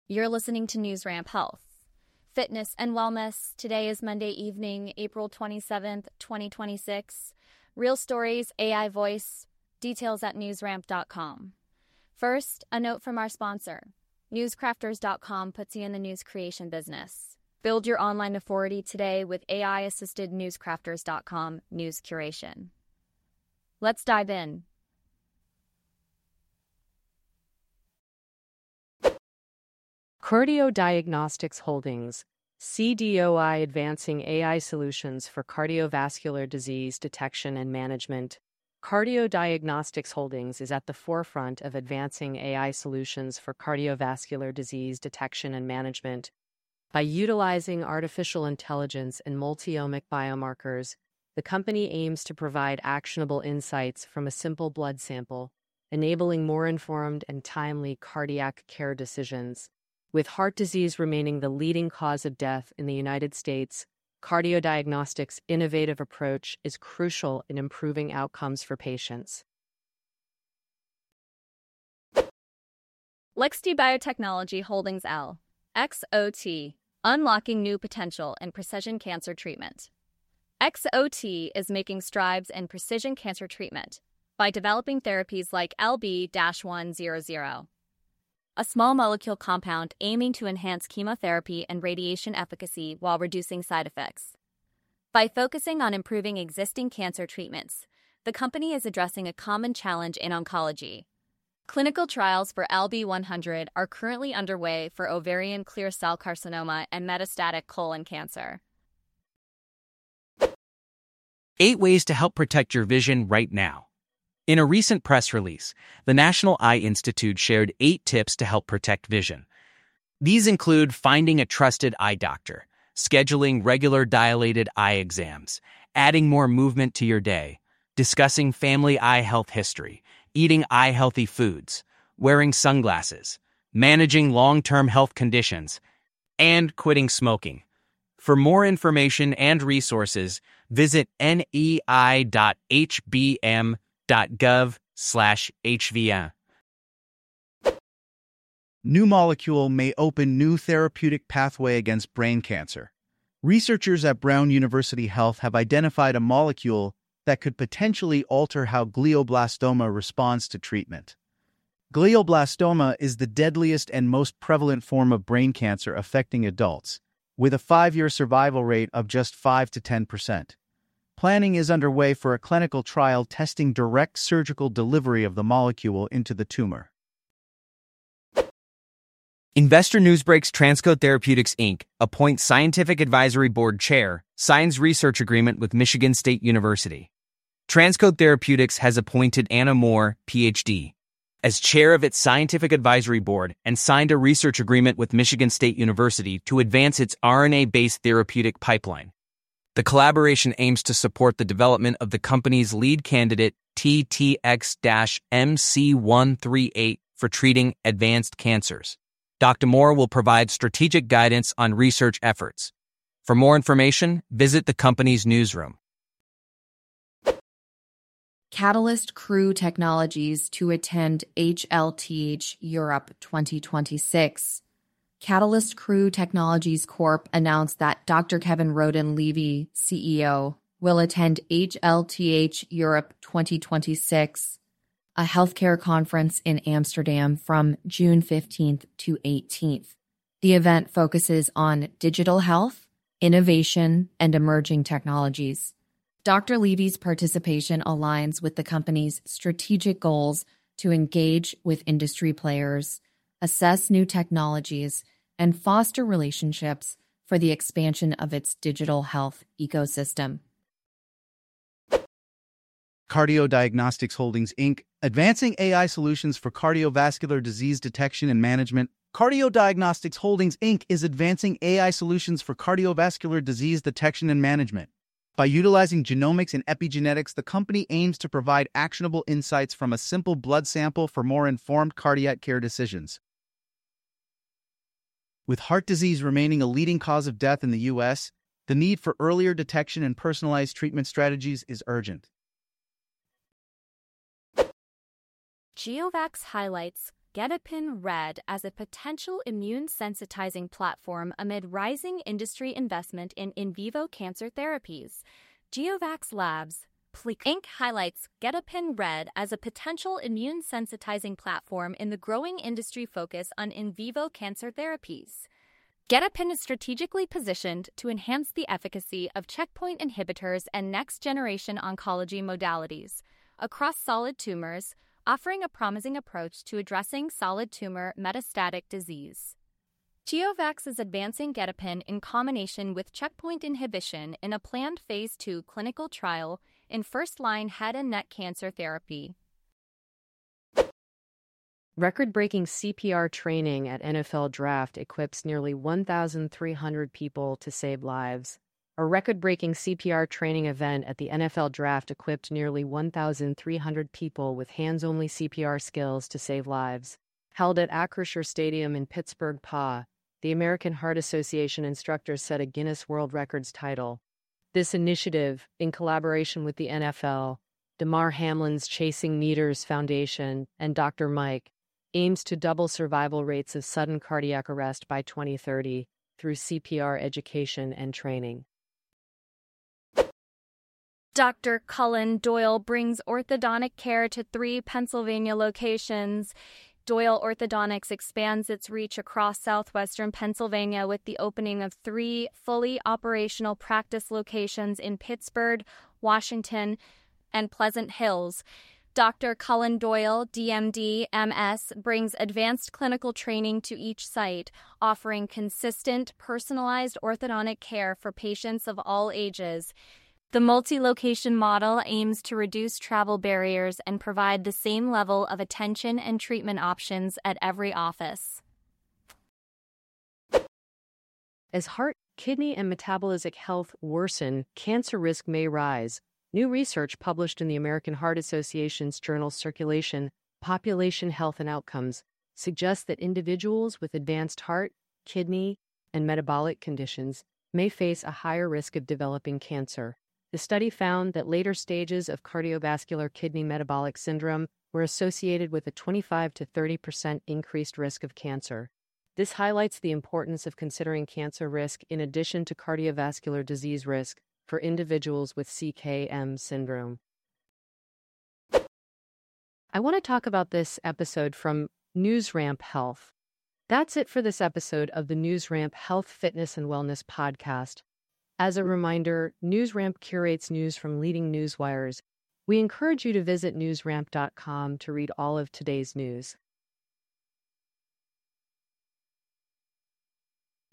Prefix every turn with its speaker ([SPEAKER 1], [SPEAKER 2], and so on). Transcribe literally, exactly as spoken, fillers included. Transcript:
[SPEAKER 1] You're listening to NewsRamp Health, Fitness and Wellness. Today is Monday evening, April twenty-seventh, twenty twenty-six. Real stories, A I voice, details at newsramp dot com. First, a note from our sponsor. newscrafters dot com puts you in the news creation business. Build your online authority today with A I-assisted newscrafters dot com news curation. Let's dive in.
[SPEAKER 2] Cardio Diagnostics Holdings, C D O I advancing A I solutions for cardiovascular disease detection and management. Cardio Diagnostics Holdings is at the forefront of advancing A I solutions for cardiovascular disease detection and management. By utilizing artificial intelligence and multi-omic biomarkers, the company aims to provide actionable insights from a simple blood sample, enabling more informed and timely cardiac care decisions. With heart disease remaining the leading cause of death in the United States, Cardio Diagnostics' innovative approach is crucial in improving outcomes for patients.
[SPEAKER 1] Lexti Biotechnology Holdings L, X O T, unlocking new potential in precision cancer treatment. X O T is making strides in precision cancer treatment by developing therapies like L B one hundred, a small molecule compound aiming to enhance chemotherapy and radiation efficacy while reducing side effects. By focusing on improving existing cancer treatments, the company is addressing a common challenge in oncology. Clinical trials for L B one hundred are currently underway for ovarian clear cell carcinoma and metastatic colon cancer.
[SPEAKER 3] Eight ways to help protect your vision right now. In a recent press release, the National Eye Institute shared eight tips to help protect vision. These include finding a trusted eye doctor, scheduling regular dilated eye exams, adding more movement to your day, discussing family eye health history, eating eye-healthy foods, wearing sunglasses, managing long-term health conditions, and quitting smoking. For more information and resources, visit N E I dot H B M dot gov slash H V M.
[SPEAKER 4] New molecule may open new therapeutic pathway against brain cancer. Researchers at Brown University Health have identified a molecule that could potentially alter how glioblastoma responds to treatment. Glioblastoma is the deadliest and most prevalent form of brain cancer affecting adults, with a five-year survival rate of just five to ten percent. Planning is underway for a clinical trial testing direct surgical delivery of the molecule into the tumor.
[SPEAKER 3] Investor Newsbreak's Transcode Therapeutics, Incorporated appoints Scientific Advisory Board Chair, signs research agreement with Michigan State University. Transcode Therapeutics has appointed Anna Moore, P H D, as chair of its Scientific Advisory Board and signed a research agreement with Michigan State University to advance its R N A-based therapeutic pipeline. The collaboration aims to support the development of the company's lead candidate, T T X M C one thirty-eight, for treating advanced cancers. Doctor Moore will provide strategic guidance on research efforts. For more information, visit the company's newsroom.
[SPEAKER 5] Catalyst Crew Technologies to attend H L T H Europe twenty twenty-six. Catalyst Crew Technologies Corp announced that Doctor Kevin Roden-Levy, C E O, will attend H L T H Europe twenty twenty-six, a healthcare conference in Amsterdam from June fifteenth to eighteenth. The event focuses on digital health, innovation, and emerging technologies. Doctor Levy's participation aligns with the company's strategic goals to engage with industry players, assess new technologies, and foster relationships for the expansion of its digital health ecosystem.
[SPEAKER 4] Cardio Diagnostics Holdings, Incorporated, advancing A I solutions for cardiovascular disease detection and management. Cardio Diagnostics Holdings, Incorporated is advancing A I solutions for cardiovascular disease detection and management. By utilizing genomics and epigenetics, the company aims to provide actionable insights from a simple blood sample for more informed cardiac care decisions. With heart disease remaining a leading cause of death in the U S, the need for earlier detection and personalized treatment strategies is urgent.
[SPEAKER 1] GeoVax highlights Gedepin Red as a potential immune sensitizing platform amid rising industry investment in in vivo cancer therapies. GeoVax Labs, Incorporated highlights Gedepin Red as a potential immune sensitizing platform in the growing industry focus on in vivo cancer therapies. Gedepin is strategically positioned to enhance the efficacy of checkpoint inhibitors and next-generation oncology modalities across solid tumors, offering a promising approach to addressing solid tumor metastatic disease. GeoVax is advancing Gedepin in combination with checkpoint inhibition in a planned phase two clinical trial in first-line head and neck cancer therapy.
[SPEAKER 2] Record-breaking C P R training at N F L Draft equips nearly one thousand three hundred people to save lives. A record-breaking C P R training event at the N F L Draft equipped nearly one thousand three hundred people with hands-only C P R skills to save lives. Held at Acrisure Stadium in Pittsburgh, P A, the American Heart Association instructors set a Guinness World Records title. This initiative, in collaboration with the N F L, Damar Hamlin's Chasing Meters Foundation, and Doctor Mike, aims to double survival rates of sudden cardiac arrest by twenty thirty through C P R education and training.
[SPEAKER 1] Doctor Cullen Doyle brings orthodontic care to three Pennsylvania locations. Doyle Orthodontics expands its reach across southwestern Pennsylvania with the opening of three fully operational practice locations in Pittsburgh, Washington, and Pleasant Hills. Doctor Cullen Doyle, D M D, M S, brings advanced clinical training to each site, offering consistent, personalized orthodontic care for patients of all ages. The multi-location model aims to reduce travel barriers and provide the same level of attention and treatment options at every office.
[SPEAKER 2] As heart, kidney, and metabolic health worsen, cancer risk may rise. New research published in the American Heart Association's journal Circulation, Population Health and Outcomes suggests that individuals with advanced heart, kidney, and metabolic conditions may face a higher risk of developing cancer. The study found that later stages of cardiovascular kidney metabolic syndrome were associated with a twenty-five to thirty percent increased risk of cancer. This highlights the importance of considering cancer risk in addition to cardiovascular disease risk for individuals with C K M syndrome. I want to talk about this episode from NewsRamp Health. That's it for this episode of the NewsRamp Health, Fitness, and Wellness podcast. As a reminder, NewsRamp curates news from leading newswires. We encourage you to visit newsramp dot com to read all of today's news.